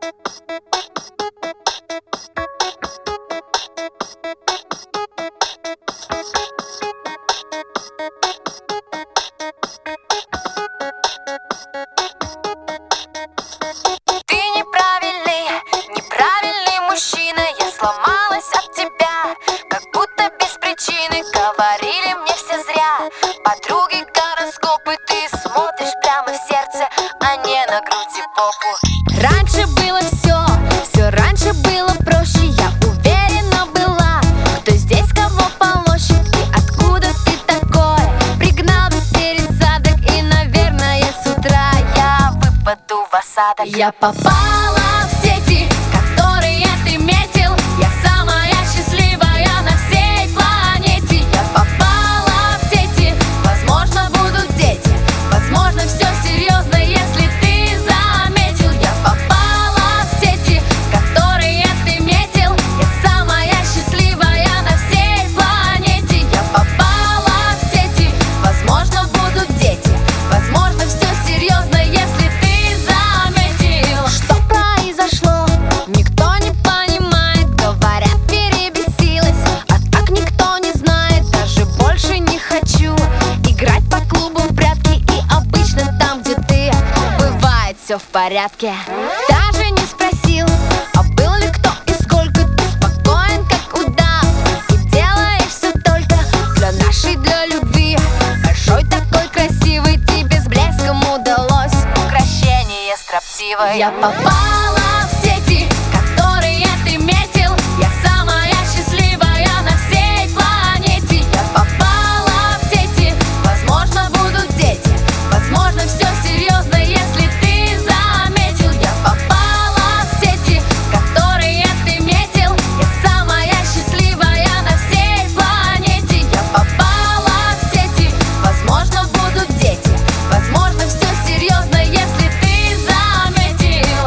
Сломалась от тебя, как будто без причины. Говорили мне все зря подруги гороскопы. Ты смотришь прямо в сердце, а не на грудь и попу. Раньше было все раньше было проще. Я уверена была, кто здесь кого полощет и откуда ты такой. Пригнал без пересадок и, наверное, с утра я выпаду в осадок. Я попала в сети, которые ты метил. Я самая счастливая на всей планете. Я попала в сети, возможно, будут дети. Возможно, все серьезно, если ты заметил. Я попала в сети, которые ты метил. Я самая счастливая на всей планете. Я попала в сети, возможно, будут дети. Возможно, все серьезно, если ты заметил. Что произошло? Никто не понимает, говорят, перебесилась. А так никто не знает, даже больше не хочу играть по клубу в прятки. И обычно там, где ты, бывает все в порядке. Даже не спросил, а был ли кто и сколько. Ты спокоен, как удав, и делаешь все только для нашей, для любви. Большой такой красивый, тебе с блеском удалось украшение строптивое. Я попала в сети, которые ты метил. Я самая счастливая на всей планете. Я попала в сети, возможно, будут дети. Возможно, все серьезно, если ты заметил. Я попала в сети, которые ты метил. Я самая счастливая на всей планете. Я попала в сети, возможно, будут дети. Возможно, все серьезно, если ты заметил.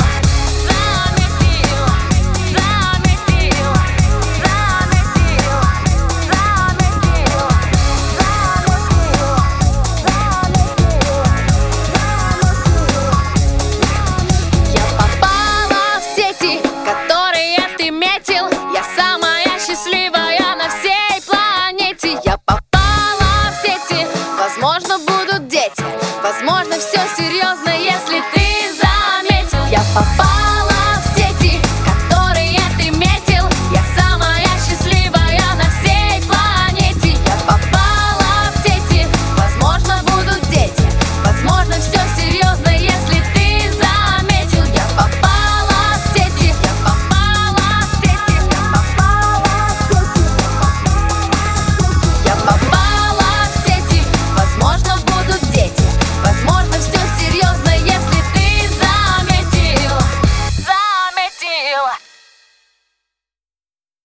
Заметил, заметил, заметил, заметил, Я попала в сети, которые ты метил. Я самая счастливая на всей планете. Я попала в сети, возможно, будут дети. Возможно, все серьезно, если ты заметил. Я попала